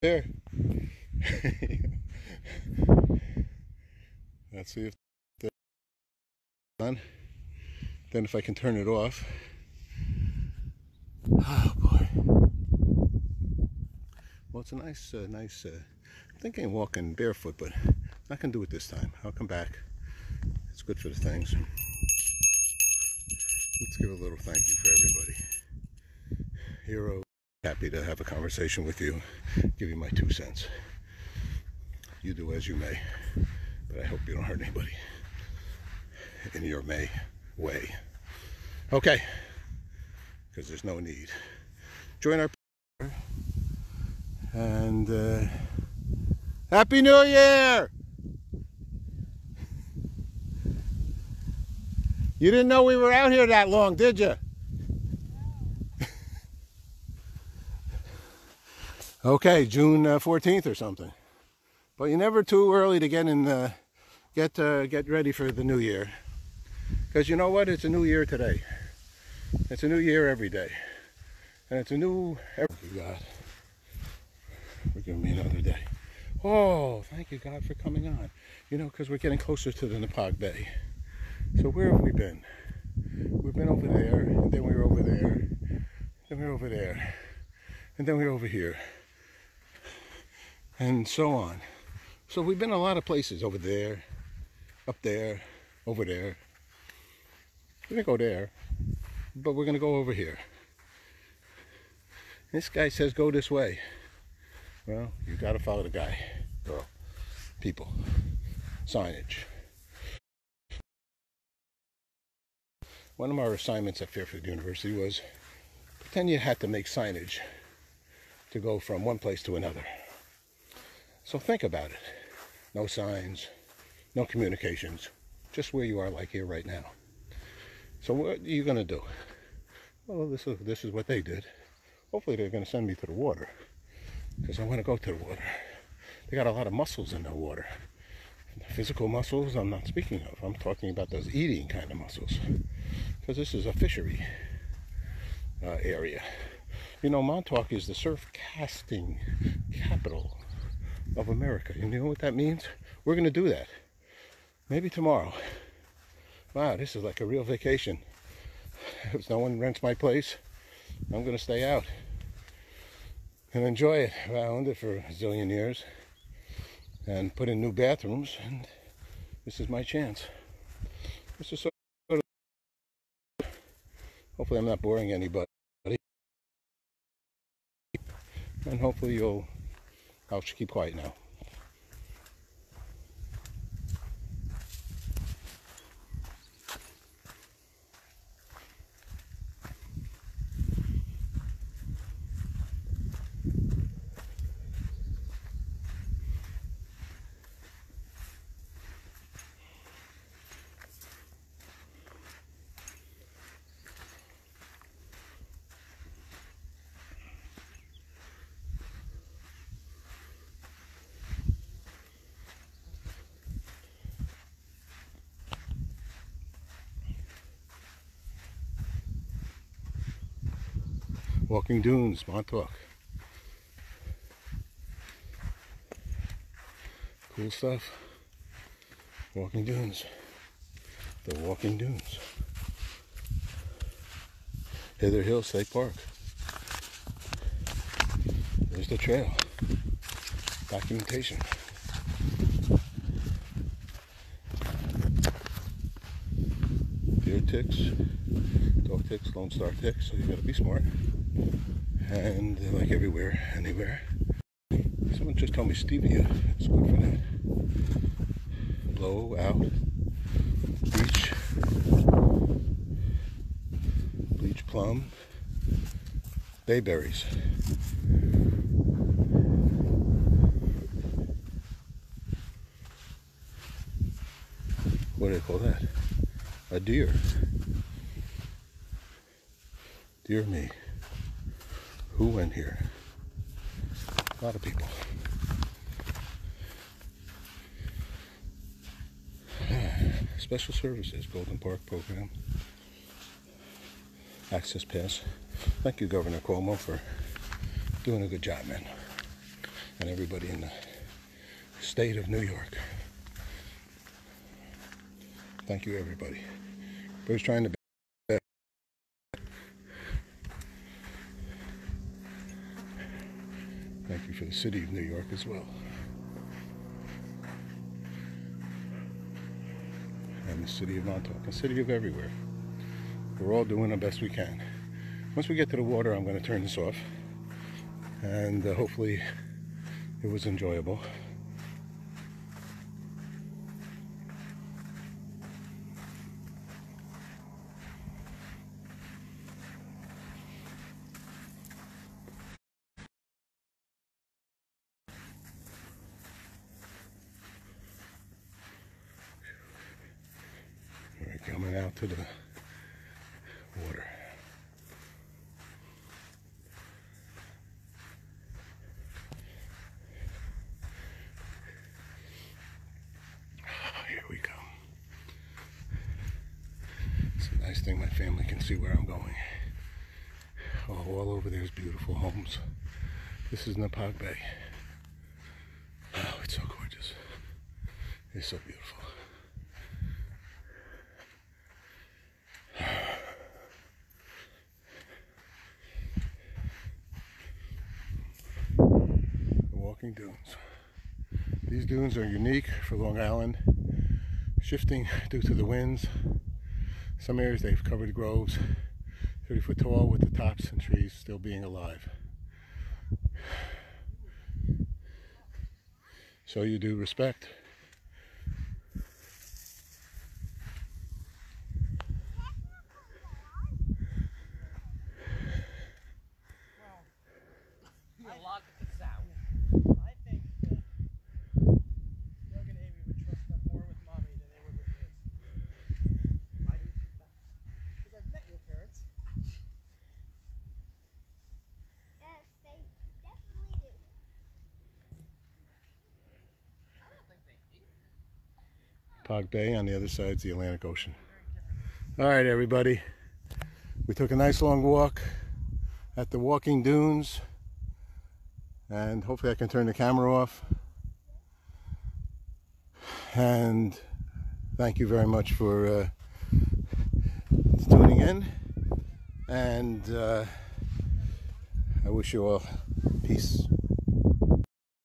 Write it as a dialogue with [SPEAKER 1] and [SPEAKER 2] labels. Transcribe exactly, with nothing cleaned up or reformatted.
[SPEAKER 1] There. Let's see if that's on. Then if I can turn it off. Oh boy. Well, it's a nice, uh, nice. Uh, I'm thinking of walking barefoot, but I'm not gonna do it this time. I'll come back. It's good for the things. Let's give a little thank you for everybody. Hero, happy to have a conversation with you. Give you my two cents. You do as you may, but I hope you don't hurt anybody in your may way. Okay, because there's no need. Join our and uh, Happy New Year! You didn't know we were out here that long, did you? Okay, June uh, fourteenth or something. But you're never too early to get in, uh, get uh, get ready for the new year. Because you know what? It's a new year today. It's a new year every day. And it's a new... Thank you, God, for giving me another day. Oh, thank you, God, for coming on. You know, because we're getting closer to the Napog Bay. So where have we been? We've been over there, and then we were over there, then we were over there, and then we were over here, and so on. So we've been a lot of places, over there, up there, over there. We're gonna go there, but we're gonna go over here. This guy says go this way. Well, you gotta follow the guy, girl, people, signage. One of our assignments at Fairfield University was pretend you had to make signage to go from one place to another. So think about it. No signs, no communications, just where you are like here right now. So what are you going to do? Well, this is, this is what they did. Hopefully they're going to send me to the water because I want to go to the water. They got a lot of mussels in the water. Physical mussels I'm not speaking of. I'm talking about those eating kind of mussels. Because this is a fishery uh, area. You know, Montauk is the surf casting capital of America. You know what that means? We're going to do that. Maybe tomorrow. Wow, this is like a real vacation. If no one rents my place, I'm going to stay out and enjoy it. I owned it for a zillion years and put in new bathrooms, and this is my chance. This is so hopefully I'm not boring anybody. And hopefully you'll, I'll keep quiet now. Walking Dunes, Montauk. Cool stuff. Walking Dunes. The Walking Dunes. Hither Hill State Park. There's the trail. Documentation. Deer ticks, dog ticks, Lone Star ticks, so you gotta be smart. And like everywhere, anywhere. Someone just told me stevia is good for that. Blow out. Bleach. Bleach plum. Bayberries. What do they call that? A deer. Dear me. Who went here? A lot of people. Special Services, Golden Park Program. Access Pass. Thank you, Governor Cuomo, for doing a good job, man. and everybody in the state of New York. Thank you, everybody. Everybody's trying to be. Thank you for the city of New York as well. And the city of Montauk, and city of everywhere. We're all doing the best we can. Once we get to the water, I'm going to turn this off. And uh, hopefully it was enjoyable. We're coming out to the water. Here we go. It's a nice thing my family can see where I'm going. Oh, all over there's beautiful homes. This is Napog Bay. Oh, it's so gorgeous. It's so beautiful. The walking dunes. These dunes are unique for Long Island, shifting due to the winds. Some areas they've covered groves, thirty foot tall, with the tops and trees still being alive. So you do respect. Napog Bay, on the other side is the Atlantic Ocean. All right, everybody. We took a nice long walk at the walking dunes, and hopefully I can turn the camera off. And thank you very much for uh, tuning in, and uh, I wish you all peace.